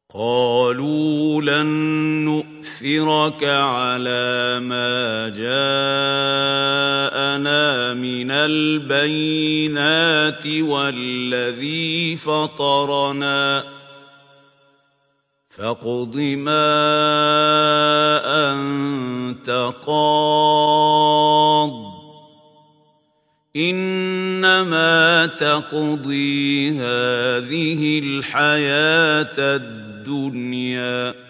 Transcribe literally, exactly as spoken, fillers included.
قالوا لن نؤثرك على ما جاءنا من البينات والذي فطرنا فاقض ما أنت قاض إنما تقضي هذه الحياة الدنيا